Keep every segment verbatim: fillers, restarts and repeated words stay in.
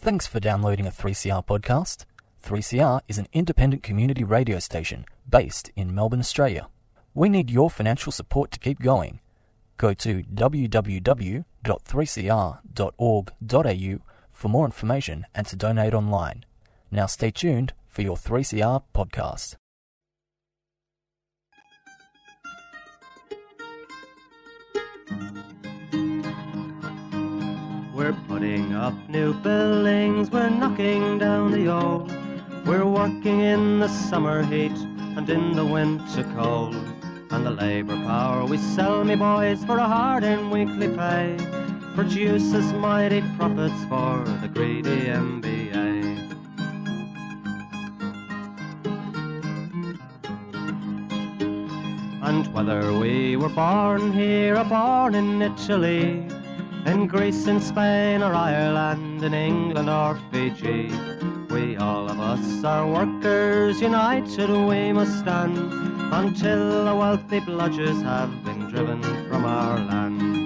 Thanks for downloading a three C R podcast. three C R is an independent community radio station based in Melbourne, Australia. We need your financial support to keep going. Go to w w w dot three c r dot org dot a u for more information and to donate online. Now stay tuned for your three C R podcast. We're putting up new buildings, we're knocking down the old. We're working in the summer heat and in the winter cold. And the labour power we sell, me boys, for a hard and weekly pay produces mighty profits for the greedy M B A. And whether we were born here or born in Italy, in Greece, in Spain or Ireland, in England or Fiji, we all of us are workers, united we must stand, until the wealthy bludgers have been driven from our land.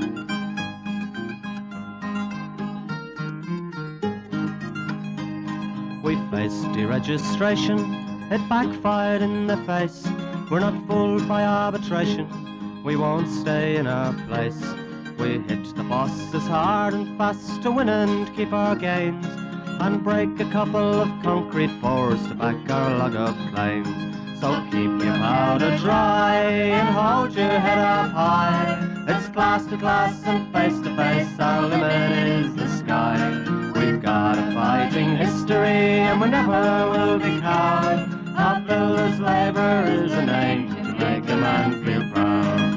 We faced deregistration, it backfired in the face. We're not fooled by arbitration, we won't stay in our place. We hit the bosses hard and fast to win and keep our gains, and break a couple of concrete pours to back our log of claims. So keep your powder dry and hold your head up high. It's class to class and face to face, our limit is the sky. We've got a fighting history and we never will be cowed. Our builders' labour is a name to make a man feel proud.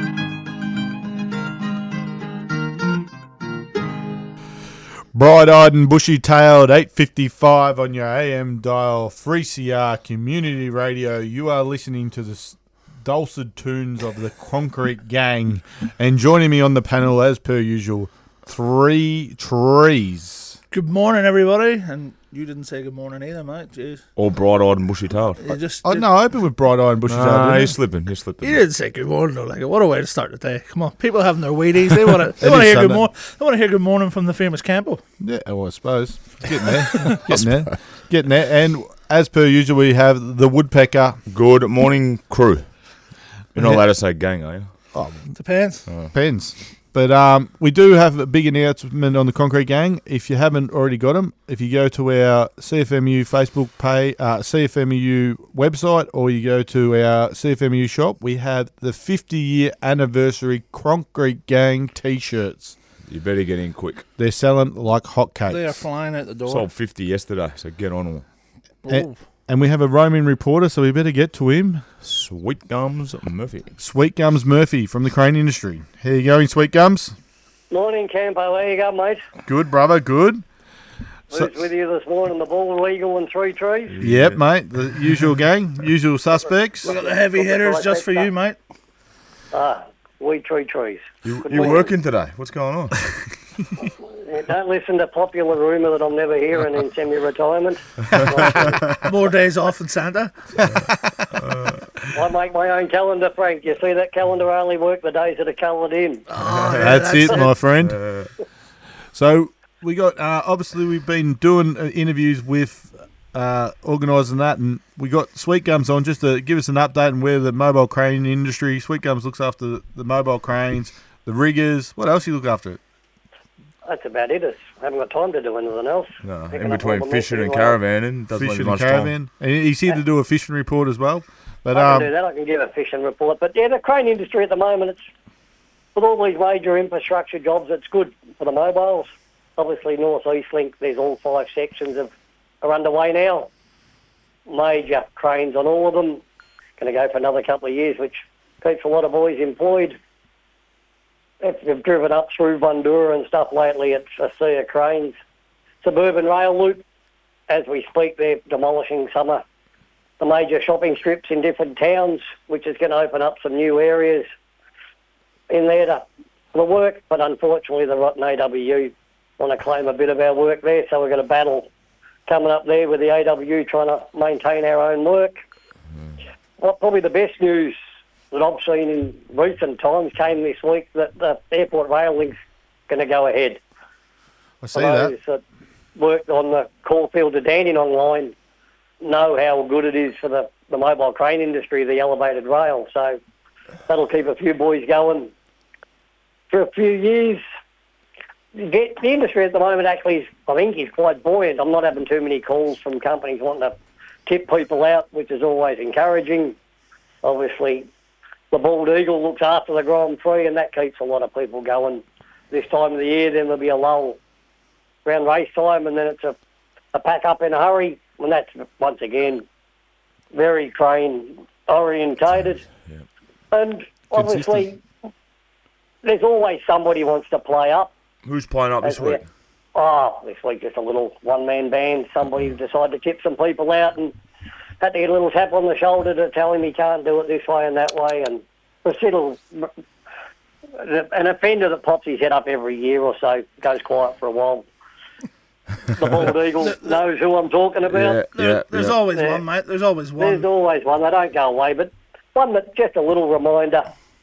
Bright-eyed and bushy-tailed, eight fifty-five on your A M dial, three C R Community Radio. You are listening to the dulcet tunes of the Concrete Gang. And joining me on the panel, as per usual, Three Trees. Good morning, everybody. And you didn't say good morning either, mate. Jeez. All bright-eyed and bushy-tailed. You just Oh, did- no, I opened with bright-eyed and bushy-tailed. Nah, didn't he's I? slipping. He's slipping. You didn't say good morning, though. Like, what a way to start the day. Come on, people having their Wheaties. They want to. They It want to is hear good Sunday. morning. They want to hear good morning from the famous Campbell. Yeah, well, I suppose. Getting there. Getting there. Getting there. And as per usual, we have the Woodpecker. Good morning, crew. You're not Yeah. allowed to say gang, are you? Oh, Depends. depends. But um, we do have a big announcement on the Concrete Gang. If you haven't already got them, if you go to our C F M U Facebook page, uh, C F M U website, or you go to our C F M U shop, we have the fifty-year anniversary Concrete Gang T-shirts. You better get in quick. They're selling like hotcakes. They are flying out the door. Sold fifty yesterday, so get on them. And, and we have a roaming reporter, so we better get to him. Sweet Gums Murphy. Sweet Gums Murphy from the crane industry. How you going, Sweet Gums? Morning, Campo. How you going, mate? Good, brother, good. So- Who's with you this morning? The Bald Eagle and Three Trees? Yep, mate. The usual gang, usual suspects. We got the heavy hitters just for you, mate. Ah, we Tree Trees. You, Good you morning. working today? What's going on? Yeah, don't listen to popular rumour that I'm never hearing in semi-retirement. More days off than Santa. I make my own calendar, Frank. You see that calendar? I only work the days that are coloured in. Oh, yeah, That's, it, my friend. So we got, uh, obviously we've been doing uh, interviews with uh, organising that, and we got Sweet Gums on just to give us an update on where the mobile crane industry. Sweet Gums looks after the, the mobile cranes, the riggers. What else do you look after? That's about it. I haven't got time to do anything else. No, Picking in up between all the fishing and messy wires. caravaning, doesn't Fishing leave and much time. caravan. And he's here to do a fishing report as well. But I um, can do that. I can give a fishing report. But yeah, the crane industry at the moment, it's with all these major infrastructure jobs, it's good for the mobiles. Obviously, North East Link, there's all five sections of are underway now. Major cranes on all of them. Going to go for another couple of years, which keeps a lot of boys employed. If you've driven up through Bundoora and stuff lately, it's a sea of cranes. Suburban rail loop, as we speak, they're demolishing some of the major shopping strips in different towns, which is going to open up some new areas in there to the work. But unfortunately, the Rotten A W U want to claim a bit of our work there, so we're going to battle coming up there with the A W U trying to maintain our own work. Mm. Well, probably the best news that I've seen in recent times came this week that the airport rail link's going to go ahead. I see For that. those that worked on the Caulfield to Dandenong line know how good it is for the, the mobile crane industry, the elevated rail. So that'll keep a few boys going for a few years. Get, the industry at the moment actually, is, I think, is quite buoyant. I'm not having too many calls from companies wanting to tip people out, which is always encouraging. Obviously, the Bald Eagle looks after the Grand Prix, and that keeps a lot of people going. This time of the year, then there'll be a lull around race time, and then it's a, a pack up in a hurry, and that's, once again, very crane-orientated. Yeah. And obviously, there's always somebody who wants to play up. Who's playing up this As we- week? Oh, this week just a little one-man band. Somebody decided to tip some people out and had to get a little tap on the shoulder to tell him he can't do it this way and that way. And the little, an offender that pops his head up every year or so goes quiet for a while. The Bald Eagle knows who I'm talking about. Yeah, There, yeah, there's yeah. always Yeah. one, mate. There's always one. There's always one. They don't go away, but one that just a little reminder.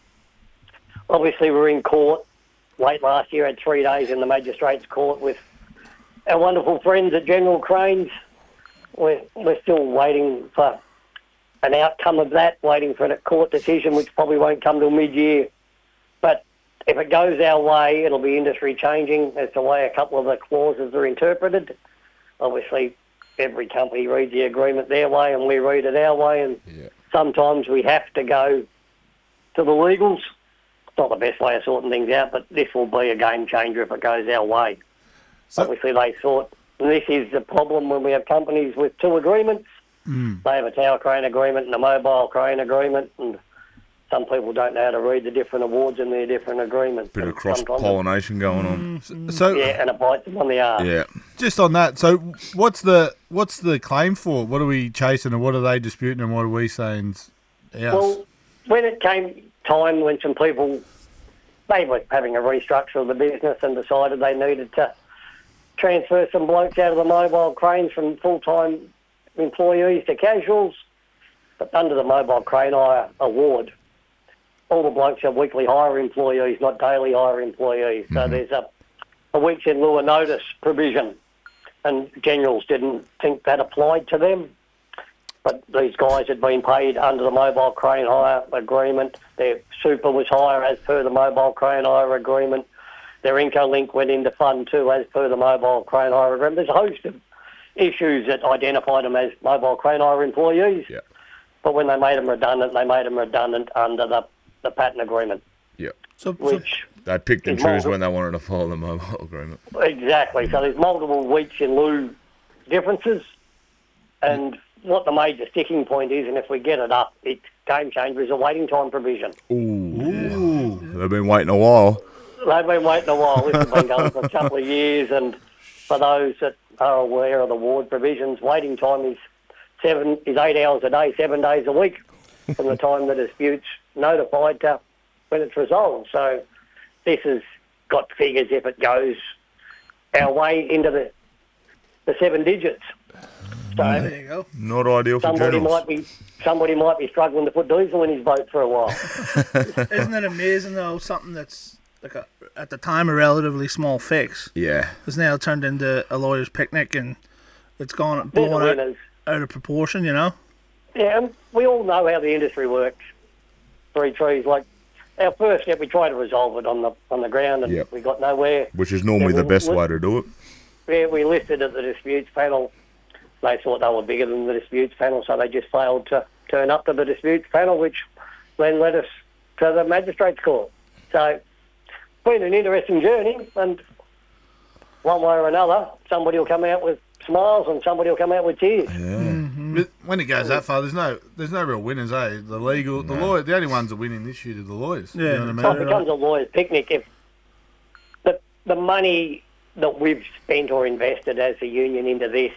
Obviously, we're in court. Late last year, had three days in the Magistrates Court with our wonderful friends at General Cranes. We're, we're still waiting for an outcome of that, waiting for a court decision, which probably won't come till mid-year. But if it goes our way, it'll be industry changing as the way a couple of the clauses are interpreted. Obviously, every company reads the agreement their way and we read it our way, and Yeah. sometimes we have to go to the legals. It's not the best way of sorting things out, but this will be a game changer if it goes our way. So- Obviously, they thought, and this is the problem when we have companies with two agreements. Mm. They have a tower crane agreement and a mobile crane agreement, and some people don't know how to read the different awards in their different agreements. Bit of And cross sometimes pollination going on. So, it- Yeah, and it bites them on the arse. Yeah. just on that, so what's the what's the claim for? What are we chasing, and what are they disputing, and what are we saying's ours? Well, when it came time when some people, they were having a restructure of the business and decided they needed to transfer some blokes out of the mobile cranes from full-time employees to casuals, but under the mobile crane hire award, all the blokes are weekly hire employees, not daily hire employees. So there's a, a week's in lieu of notice provision, and generals didn't think that applied to them. But these guys had been paid under the mobile crane hire agreement. Their super was higher as per the mobile crane hire agreement. Their Incolink went into fund two as per the mobile crane hire agreement. There's a host of issues that identified them as mobile crane hire employees. Yeah. But when they made them redundant, they made them redundant under the, the patent agreement, Yeah. So, so which... They picked and It's choose more- when they wanted to follow the mobile agreement. Exactly. So there's multiple weeks in lieu differences, and what the major sticking point is, and if we get it up, it's game changer, is a waiting time provision. Ooh. They've been waiting a while. They've been waiting a while. This has been going for a couple of years, and for those that are aware of the ward provisions, waiting time is seven is eight hours a day, seven days a week, from the time the dispute's notified to when it's resolved. So this has got figures if it goes our way into the the seven digits. So there you go. Not ideal for somebody generals. might be somebody might be struggling to put diesel in his boat for a while. Isn't it amazing though? Something that's like a, at the time a relatively small fix Yeah. has now turned into a lawyer's picnic, and it's gone They're the blown out, winners. out of proportion. You know. Yeah, and we all know how the industry works. Three trees, like our first step, we tried to resolve it on the on the ground, and Yep. we got nowhere. Which is normally Yeah, the we- best we- way to do it. Yeah, we listed at the disputes panel. They thought they were bigger than the disputes panel, so they just failed to turn up to the disputes panel, which then led us to the magistrates court. So it's been an interesting journey, and one way or another, somebody will come out with smiles and somebody will come out with tears. But when it goes that far, there's no there's no real winners, eh? The legal, the lawyer, the only ones that winning this year are the lawyers. Yeah. You know what So I it mean? becomes a lawyer's picnic if the the money that we've spent or invested as a union into this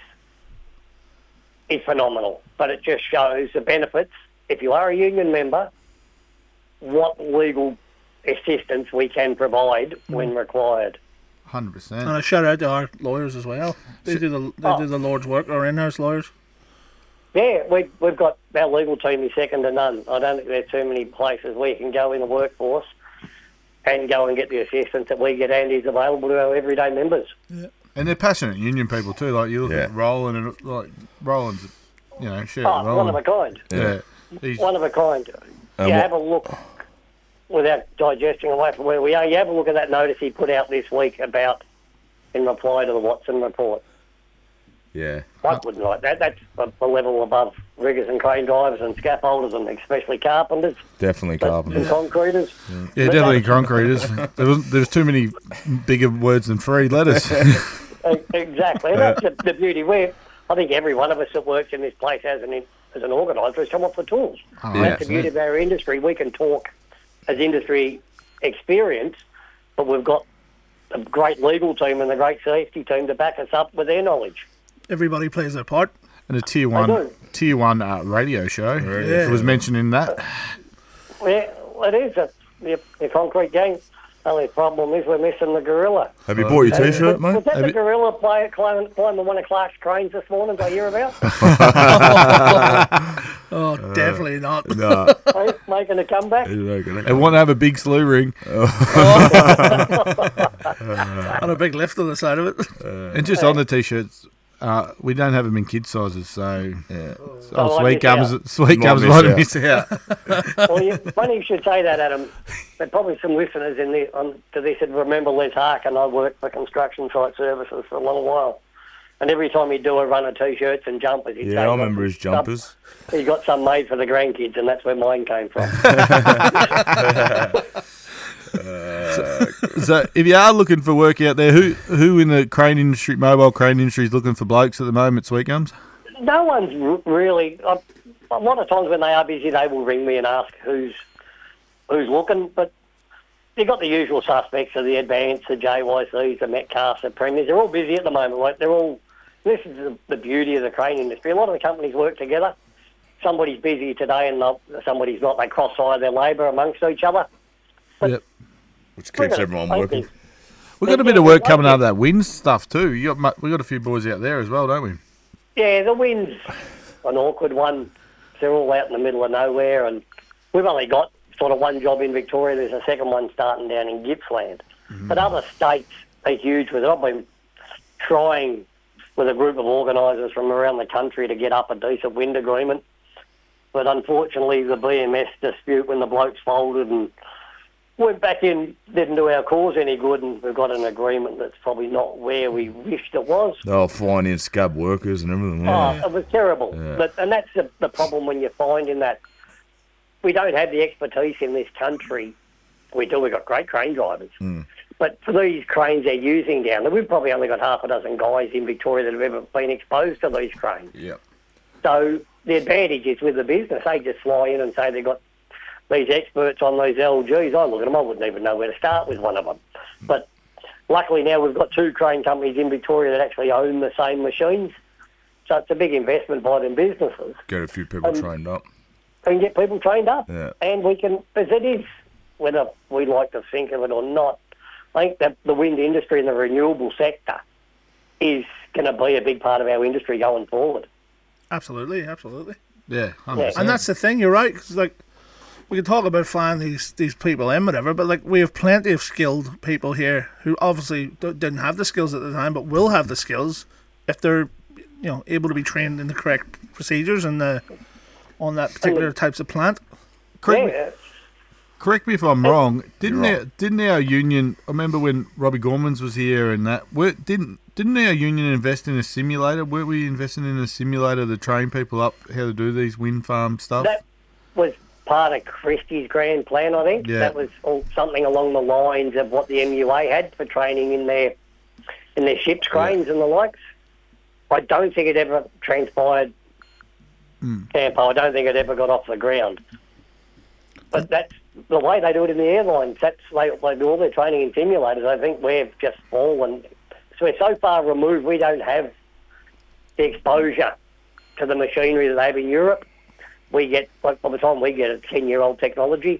is phenomenal. But it just shows the benefits, if you are a union member, what legal assistance we can provide when required. Hundred And percent. a shout out to our lawyers as well. They do the they Oh. do the Lord's work. Our in-house lawyers. Yeah, we, we've got our legal team is second to none. I don't think there's too many places where you can go in the workforce and go and get the assistance that we get and is available to our everyday members. And they're passionate union people too. Like you look Yeah. at Roland and like Roland's, you know, shit. Oh, Roland. one of a kind. Yeah. He's, One of a kind. Um, you what- have a look, without digesting away from where we are, you have a look at that notice he put out this week about, in reply to the Watson report. Yeah. I wouldn't like that. That's a, a level above riggers and crane drivers and scaffolders and especially carpenters Definitely but- carpenters. and concreters. yeah, But definitely that's- concreters. There was there was too many bigger words than three letters. E- Exactly. And that's the, the beauty. We, I think every one of us that works in this place as an as an organiser has come up with tools. Oh, And that's the beauty of our industry. We can talk as industry experience, but we've got a great legal team and a great safety team to back us up with their knowledge. Everybody plays their part. And a tier do. one tier one uh, radio show. Yeah. It was mentioned in that. Yeah, well, it is. A, the, the concrete gang. Only problem is we're missing the gorilla. Have you bought your Was, T-shirt, was mate? that Have the you- gorilla play, climbing, climbing one of Clark's cranes this morning? Did I hear about? Oh, definitely not. No. Right, making a comeback. They want to have a big slew ring. On a big lift on the side of it. And just on the t-shirts, uh, we don't have them in kid sizes, so Yeah. Oh, oh, I sweet miss gums, out. sweet Might gums miss might have out. missed out. Well, you, funny you should say that, Adam. There's probably some listeners in the, on, to this that remember Les Harkin. I worked for construction site services for a long while. And every time he'd do a run of T-shirts and jumpers, he'd say, Yeah, I remember his jumpers. He got some made for the grandkids, and that's where mine came from. So, if you are looking for work out there, who who in the crane industry, mobile crane industry, is looking for blokes at the moment? Sweet gums. No one's r- really. Uh, a lot of times when they are busy, they will ring me and ask who's who's looking. But you've got the usual suspects of the Advanced, the J Y Cs, the Metcalfs, the Premiers. They're all busy at the moment. Like they're all. This is the, the beauty of the crane industry. A lot of the companies work together. Somebody's busy today and not, somebody's not. They cross-hire their labour amongst each other. Yep. Which keeps everyone working. We've got a bit of work coming out of that wind stuff too. You got mu- we got a few boys out there as well, don't we? Yeah, the wind's an awkward one. They're all out in the middle of nowhere, and we've only got sort of one job in Victoria. There's a second one starting down in Gippsland. But other states are huge with it. I've been trying with a group of organisers from around the country to get up a decent wind agreement. But unfortunately, the B M S dispute when the blokes folded and went back in didn't do our cause any good, and we've got an agreement that's probably not where we wished it was. They'll find in scab workers and everything. Oh, Yeah. it was terrible. Yeah. But and that's the, the problem when you find in that we don't have the expertise in this country. We do. We've got great crane drivers. Mm. But for these cranes they're using down there, we've probably only got half a dozen guys in Victoria that have ever been exposed to these cranes. Yep. So the advantage is with the business. They just fly in and say they've got these experts on these L Gs. I look at them, I wouldn't even know where to start with one of them. But luckily now we've got two crane companies in Victoria that actually own the same machines. So it's a big investment by them businesses. Get a few people Um, trained up. And get people trained up. Yeah. And we can, as it is, whether we like to think of it or not, I think that the wind industry and the renewable sector is going to be a big part of our industry going forward. Absolutely, absolutely. Yeah, one hundred percent. And that's the thing, you're right. 'Cause, like, we can talk about flying these, these people in, whatever, but like we have plenty of skilled people here who obviously d- didn't have the skills at the time, but will have the skills if they're, you know, able to be trained in the correct procedures and the on that particular types of plant. correct, me, Yeah, correct me if I'm wrong. Didn't You're our, didn't our union? I remember when Robbie Gormans was here and that. Were, didn't didn't our union invest in a simulator? Were we investing in a simulator to train people up how to do these wind farm stuff? that was part of Christie's grand plan, I think. Yeah. That was all, something along the lines of what the M U A had for training in their in their ships, cranes and the likes. I don't think it ever transpired, Mm. Campo. I don't think it ever got off the ground. But that's the way they do it in the airlines. That's they, they do all their training in simulators. I think we've just fallen. So we're so far removed, we don't have the exposure to the machinery that they have in Europe. We get, like, by the time we get a ten-year-old technology.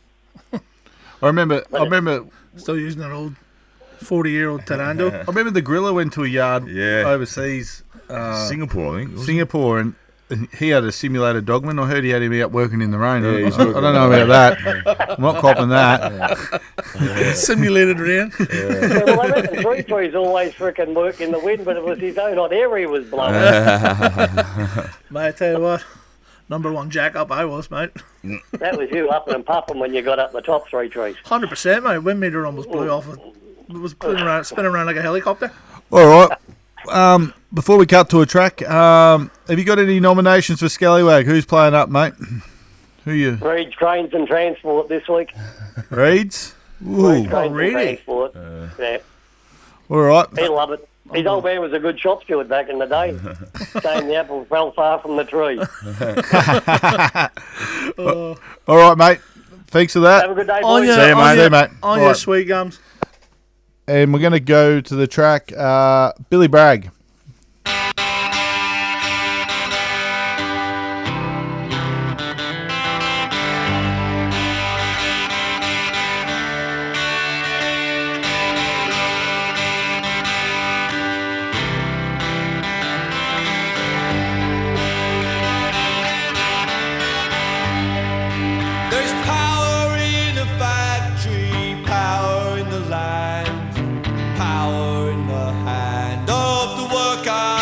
I remember. I remember. Still using an old forty-year-old Tarando. I remember the gorilla went to a yard Yeah. overseas, uh, Singapore, I think. wasn't it? Singapore, and he had a simulated dogman. I heard he had him out working in the rain. Yeah, I, he's I, I working don't know about that. I'm not copping that. Simulated rain. Yeah, well, I reckon Three Trees always frickin' work in the wind, but it was his own hot air he was blowing. Mate, I tell you what, number one jack up I was, mate. That was you upping and puffing when you got up the top Three Trees. one hundred percent, mate. Wind meter almost blew off. It It was spinning around, spinning around like a helicopter. All right. Um, before we cut to a track, um, have you got any nominations for Scallywag? Who's playing up, mate? Who you? Reed's Cranes and Transport this week. Reeds? Reed's Ooh. Cranes Oh, and really? Transport. Yeah, All right. he'll love it. His old man was a good shop steward back in the day. Saying the apple fell far from the tree. All right, mate. Thanks for that. Have a good day, On boys. your, See you, on mate. your, See you, mate. on All your right. sweet gums. And we're going to go to the track, uh, Billy Bragg. There's power in a factory, power in the land, power in the hand of the worker.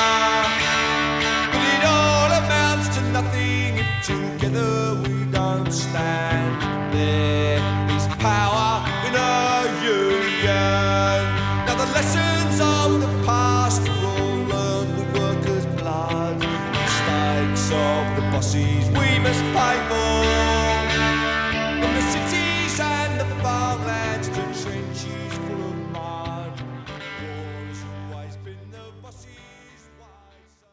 But it all amounts to nothing if together we don't stand. There is power in a union. Now the lessons of the past are all learned with workers' blood. Mistakes of the bosses we must pay for. From the cities and the farmlands to trenches full of mud. War's always been the boss's way.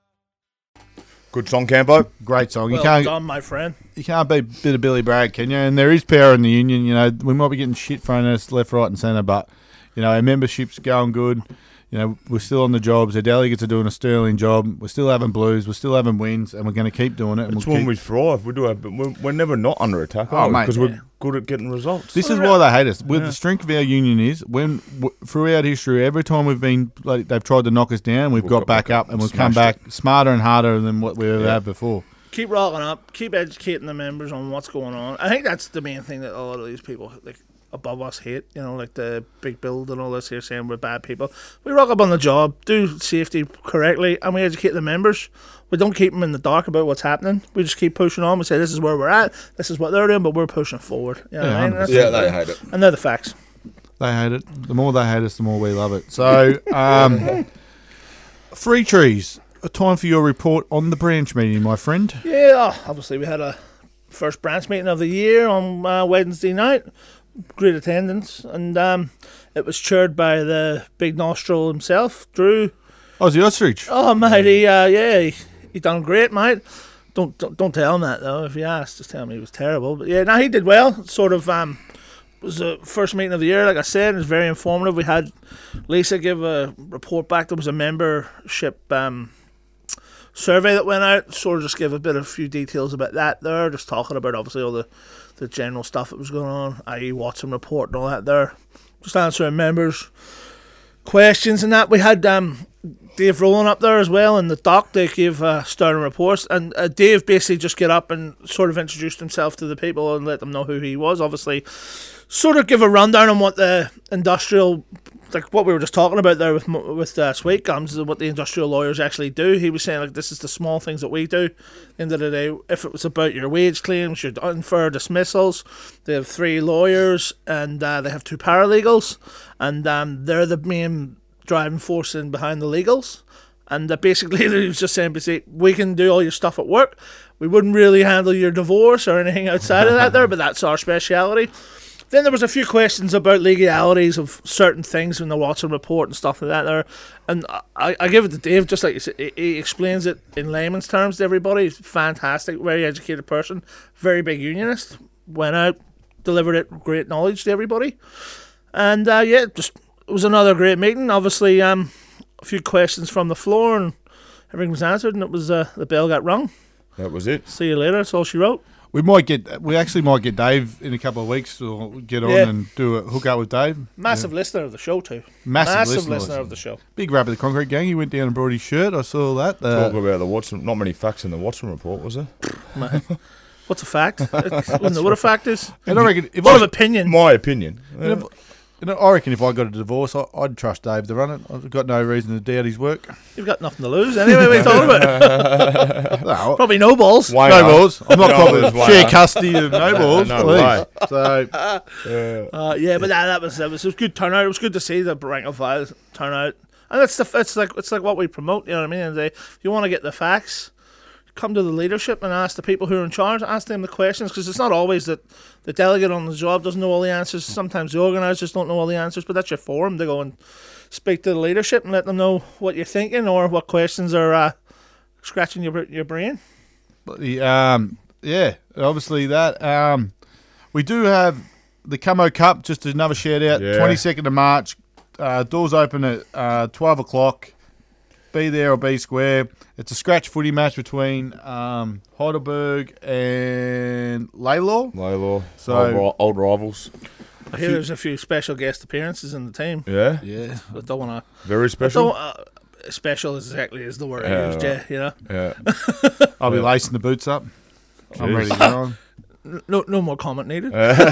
Good song, Campo. Great song. You Well can't done, my friend. you can't beat a bit of Billy Bragg, can you? And there is power in the union. You know, we might be getting shit thrown at us left, right, and centre, but you know, our membership's going good. You know, we're still on the jobs. Our delegates are doing a sterling job. We're still having blues. We're still having wins, and we're going to keep doing it. And It's we'll when keep... we thrive. We do have, but we're, we're never not under attack, Oh, are we? mate, Because yeah. we're good at getting results. This is why they hate us. With the strength of our union is when w- throughout history, every time we've been like they've tried to knock us down, we've We've got got back back up up and we've and come smashed back smarter and harder than what we ever Yeah. had before. Keep rocking up. Keep educating the members on what's going on. I think that's the main thing that a lot of these people like above us hate. You know, like the big build and all this here saying we're bad people. We rock up on the job, do safety correctly, and we educate the members. We don't keep them in the dark about what's happening. We just keep pushing on. We say this is where we're at. This is what they're doing, but we're pushing forward. You know Yeah, what I mean? one hundred That's- Yeah, they hate it. And they're the facts. They hate it. The more they hate us, the more we love it. So, um, Free Trees, a time for your report on the branch meeting, my friend. Yeah, obviously we had a first branch meeting of the year on uh, Wednesday night. Great attendance, and um, it was chaired by the big nostril himself, Drew. Aussie Ostrich. Oh, mate, he, uh, yeah, he, he done great, mate. Don't, don't don't tell him that though. If you ask, just tell him he was terrible. But yeah, no, he did well. Sort of um, it was the first meeting of the year. Like I said, it was very informative. We had Lisa give a report back. There was a membership um. survey that went out, sort of just give a bit of a few details about that there, just talking about obviously all the, the general stuff that was going on, that is. Watson report and all that there. Just answering members' questions and that. We had um, Dave Rowland up there as well, and the doc, they gave uh, Sterling reports, and uh, Dave basically just get up and sort of introduced himself to the people and let them know who he was, obviously. Sort of give a rundown on what the industrial, like what we were just talking about there with with uh, Sweet Gums, what the industrial lawyers actually do. He was saying like this is the small things that we do. At the end of the day, if it was about your wage claims, your unfair dismissals, they have three lawyers and uh, they have two paralegals, and um, they're the main driving force in behind the legals. And uh, basically, he was just saying, basically, we can do all your stuff at work. We wouldn't really handle your divorce or anything outside of that there, but that's our speciality. Then there was a few questions about legalities of certain things in the Watson report and stuff like that there. And I, I give it to Dave, just like you said, he, he explains it in layman's terms to everybody. He's fantastic, very educated person, very big unionist. Went out, delivered it great knowledge to everybody. And uh, yeah, just it was another great meeting. Obviously, um, a few questions from the floor and everything was answered, and it was uh, the bell got rung. That was it. See you later, that's all she wrote. We might get. We actually might get Dave in a couple of weeks. Or get on Yeah. and do a hook up with Dave. Massive listener of the show too. Massive, Massive listener, listener of the show. Big rap of the Concrete Gang. He went down and brought his shirt. I saw that. Talk Uh, about the Watson. Not many facts in the Watson report, was there? What's a fact? It's- I don't know what a fact is. and I reckon if What I, of opinion? My opinion. and if- you know, I reckon if I got a divorce, I, I'd trust Dave to run it. I've got no reason to doubt his work. You've got nothing to lose anyway. What are you talking about? No, Probably no balls. Why no not? balls. I'm not No, probably there's one. share custody of no balls. No please. way. So Uh, yeah, but that, that was that was it was good turnout. It was good to see the rank and file turnout, and that's the it's like it's like what we promote. You know what I mean? And they, if you want to get the facts, come to the leadership and ask the people who are in charge. Ask them the questions, because it's not always that the delegate on the job doesn't know all the answers. Sometimes the organisers don't know all the answers. But that's your forum to go and speak to the leadership and let them know what you're thinking or what questions are uh, scratching your your brain. But the, um, yeah, obviously that. Um, we do have the Camo Cup, just another shout out, Yeah. twenty-second of March. Uh, doors open at uh, twelve o'clock. Be there or be square. It's a scratch footy match between um, Heidelberg and Laylaw. Laylaw. So- old, ri- old rivals. I hear there's a few special guest appearances in the team. Yeah. Yeah. I don't want to. Very special. Don't, uh, special is exactly is the word I Yeah, used, yeah, you know. Yeah. I'll be Yeah. lacing the boots up. I'm Jeez. ready to go on. No, no more comment needed.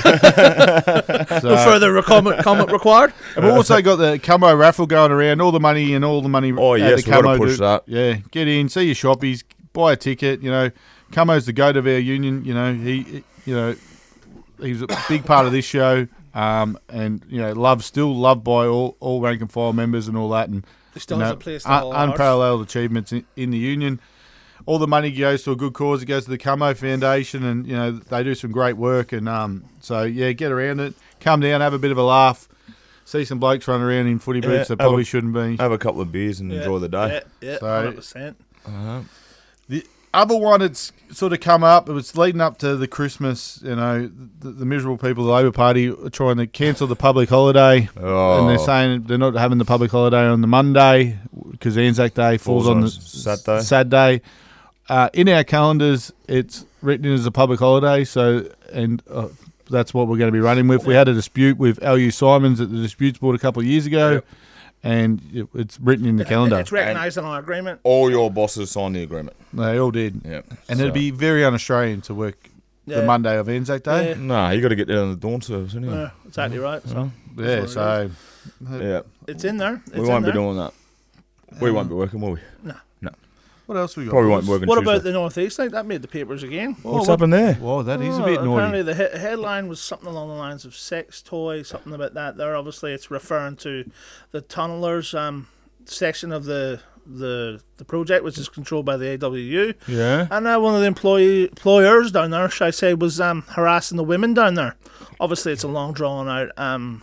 So, No further comment, comment required. and we've also got the Camo raffle going around. All the money and all the money. Oh, uh, yes, the we've got to Camo push do- that. Yeah, get in, see your shoppies, buy a ticket. You know, Camo's the goat of our union. You know, he, he- you know, he's a big part of this show. Um, and you know, loved still loved by all, all rank and file members and all that. And He still you has know, a place to un- hold ours. unparalleled achievements in, in the union. All the money goes to a good cause. It goes to the Camo Foundation, and you know they do some great work. And um, so yeah, get around it, come down, have a bit of a laugh, see some blokes running around in footy Yeah, boots that have probably a- shouldn't be. Have a couple of beers and Yeah, enjoy the day. Yeah, yeah, So- one hundred percent. Uh-huh. The other one that's sort of come up, it was leading up to the Christmas, you know, the, the miserable people of the Labor Party are trying to cancel the public holiday. Oh. And they're saying they're not having the public holiday on the Monday because Anzac Day falls, Falls on on the Saturday. Saturday. Uh, in our calendars, it's written in as a public holiday, so and uh, that's what we're going to be running with. We had a dispute with L U Simons at the Disputes Board a couple of years ago, Yep. and it, it's written in the calendar. It's recognised in our agreement. All your bosses signed the agreement. They all did. Yeah. And So- it'd be very un-Australian to work Yeah. the Monday of Anzac Day. Yeah. Nah, you got to get down to the dawn service anyway. Yeah, exactly right. So Yeah, That's so Yeah. it's in there. It's We in won't there. be doing that. We won't be working, will we? what else we got? Probably won't be working What Tuesday. about the Northeast? Like that made the papers again. What's happened there? Whoa, that is a Oh, bit apparently naughty. the he- headline was something along the lines of sex toy, something about that. There, obviously, it's referring to the tunnelers um, section of the the the project, which is controlled by the A W U. Yeah. And uh, one of the employee employers down there, shall I say, was um, harassing the women down there. Obviously, it's a long drawn out um,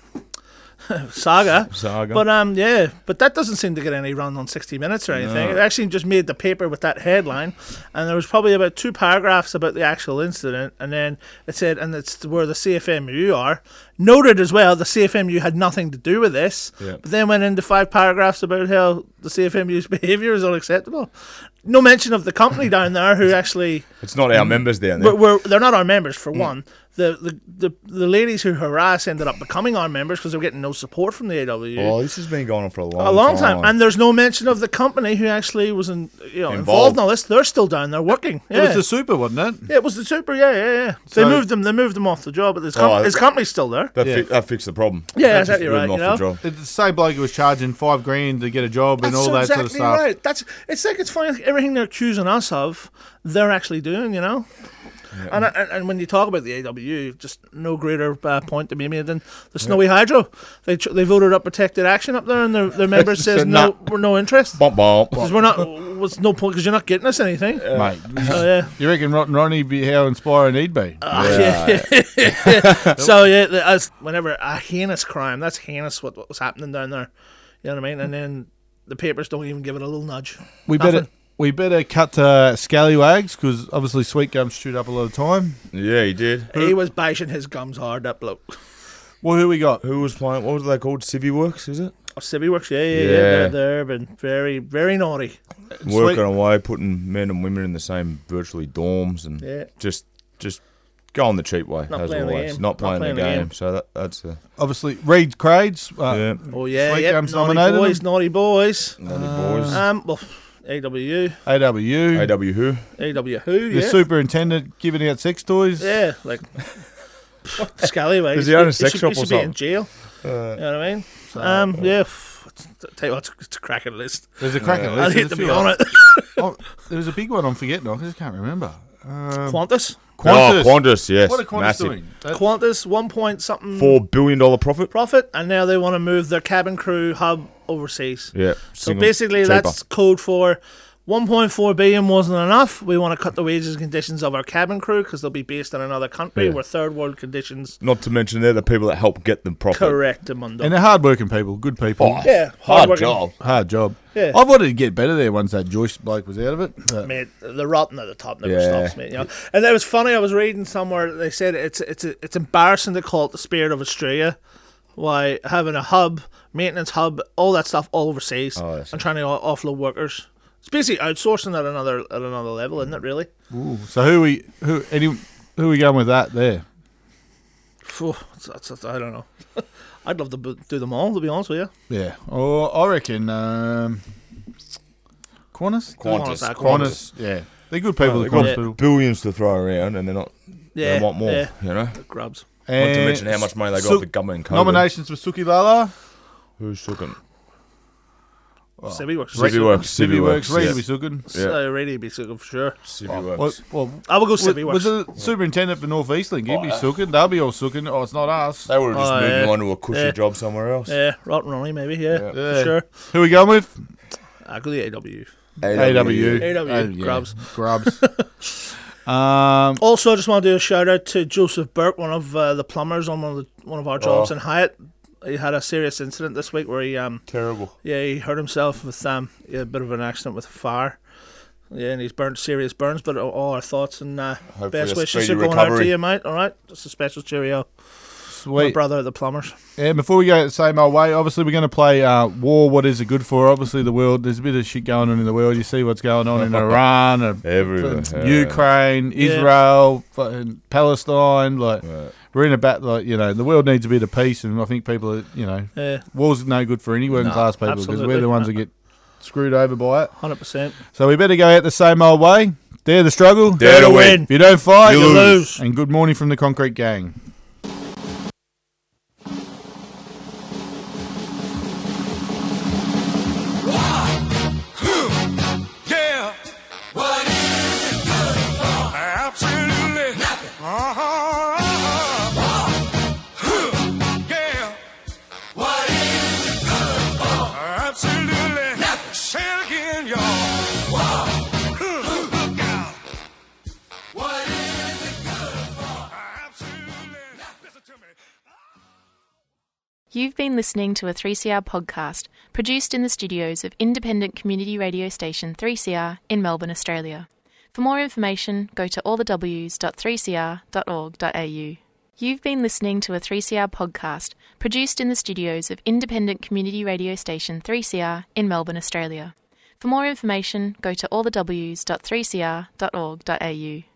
saga. Saga. But um, yeah, but that doesn't seem to get any run on sixty minutes or anything. No. It actually just made the paper with that headline, and there was probably about two paragraphs about the actual incident, and then it said, and it's where the C F M U are. Noted as well, the C F M U had nothing to do with this, Yeah. but then went into five paragraphs about how the C F M U's behaviour is unacceptable. No mention of the company down there who actually It's not our members down there. we're, we're, they're not our members for one. The, the the the ladies who harass ended up becoming our members because they were getting no support from the A W U. Oh, this has been going on for a long, A long time. And there's no mention of the company who actually was in, you know, involved. Involved. in all this. They're still down there working. It Yeah. was the super, wasn't it? Yeah, it was the super. Yeah, yeah, yeah. So- they moved them. They moved them off the job, but his, com- Oh, his company's still there. that, Yeah. fi- that fixed the problem. Yeah, That just exactly moved right. them You off know, the job. It's the same bloke who was charging five grand to get a job and that's all that exactly sort of stuff. right. That's it's like it's funny. Like everything they're accusing us of, they're actually doing. You know. And, and and when you talk about the A W U, just no greater uh, point to be made than the Snowy Hydro. They ch- they voted up protected action up there, and their, their members says Said no, nah. we're no interest Bump, bump. because we're not. Was no point because you're not getting us anything. Mate, So yeah. you reckon Rotten Ronnie be how inspiring he'd be? Ah, yeah. yeah. So yeah, the- as whenever a heinous crime, that's heinous what, what was happening down there. You know what I mean? And then the papers don't even give it a little nudge. We Nothing. better we better cut to Scallywags because obviously Sweet Gums chewed up a lot of time. Yeah, he did. He was bashing his gums hard, that bloke. Well, who we got? Who was playing? What was they called? Civvy Works, is it? Oh, Civvy Works, yeah, yeah, yeah. Yeah. They're, they're been very, very naughty. Working away, putting men and women in the same virtually dorms, and Yeah. just just going the cheap way, Not as playing the always. game. Not playing, Not playing the, the game. game. So that, that's a Obviously, Reed Craigs. Uh, yeah. Oh yeah, Sweet yep, Games naughty nominated boys, them. naughty boys. Naughty boys. Um, well, A W, A W. A W who? A W who? The Yeah, superintendent giving out sex toys. yeah, like scallywags. Does he own a He sex should- shop he or should be in something? jail. Uh, You know what I mean? Um, yeah. f- Tell you what, it's, it's a cracking list. There's a cracking Yeah. list. I'd hate There's to a be few on of- it. Oh, there was a big one I'm forgetting. I just can't remember. Um, Qantas, Qantas. Oh, Qantas, yes. What are Qantas Massive. doing? That- Qantas, one point something Four billion dollar profit. profit, and now they want to move their cabin crew hub overseas. Yeah. So single- basically, cheaper. that's code for one point four billion wasn't enough. We want to cut the wages and conditions of our cabin crew because they'll be based in another country Yeah. where third world conditions. Not to mention they're the people that help get them profit. Correct, Amundo. And they're hard-working people, good people. Oh, Yeah, hard hard-working. job. Hard job. Yeah. I wanted to get better there once that Joyce bloke was out of it. but- Mate, the rotten at the top never Yeah. stops, mate. You know, and it was funny. I was reading somewhere they said it's it's it's embarrassing to call it the spirit of Australia. Why having a hub, maintenance hub, all that stuff all overseas, Oh, yes. and trying to o- offload workers. It's basically outsourcing at another at another level, isn't it? Really? Ooh. So who we who any who are we going with that there? Phew, that's, that's, that's- I don't know. I'd love to b- do them all, to be honest with you. Yeah. Oh, I reckon um, Qantas. Qantas. Qantas. Qantas. Yeah, they're good people. Well, the they've got Qantas people. billions to throw around, and they're not. Yeah, they want more. yeah. You know. Grubs. Not to And mention how much money they got Su- off the government. in COVID. Nominations for Suki Lala. Who's looking? Civvy works. Civvy Works. Civvy Works. yeah. Ready to be Sukin. So really be so good for sure. Civvy Well, Works. well, I will go was, Civvy was Works. the superintendent for North Eastland? He'd be Oh, uh, Sukin. They'll be all Sukin. Oh, it's not us. They would have just Oh, moved yeah. him on to a cushy Yeah. job somewhere else. Yeah, Rotten Ronnie maybe. Yeah, Yeah. for Yeah. sure. Who are we going with? I go the A W. A W. A W, Oh, yeah. Grubs. Grubs. um, Also, I just want to do a shout out to Joseph Burke, one of uh, the plumbers on one of the, one of our jobs Oh. in Hyatt. He had a serious incident this week where he um Terrible. yeah he hurt himself with um he had a bit of an accident with a fire. Yeah, and he's burnt serious burns. But all our thoughts and uh, Hopefully best a wishes speedy are going out to recovery. you, mate. All right, just a special cheerio, my sweet. brother at the plumbers. And before we go the same old way, obviously we're going to play uh, War. What is it good for? Obviously the world. There's a bit of shit going on in the world. You see what's going on in Iran, uh, Everywhere. fucking yeah. Ukraine, Yeah. Israel, fucking Palestine. Like Yeah. we're in a bat. Like you know, the world needs a bit of peace, and I think people are. You know, Yeah, war's no good for any working No, class people because we're absolutely. the ones that get screwed over by it. hundred percent. So we better go out the same old way. Dare the struggle. Dare to win. If you don't fight, You you, lose. lose. And good morning from the Concrete Gang. Yeah. What is it good for? Absolutely nothing. Uh-huh. Yeah. What is it good for? Absolutely nothing. Say it again, y'all. Look out. What is it good for? Absolutely nothing. Listen to me. You've been listening to a three C R podcast produced in the studios of independent community radio station three C R in Melbourne, Australia. For more information, go to all the w s dot three c r dot org dot a u. You've been listening to a three C R podcast produced in the studios of independent community radio station three C R in Melbourne, Australia. For more information, go to all the w s dot three c r dot org dot a u.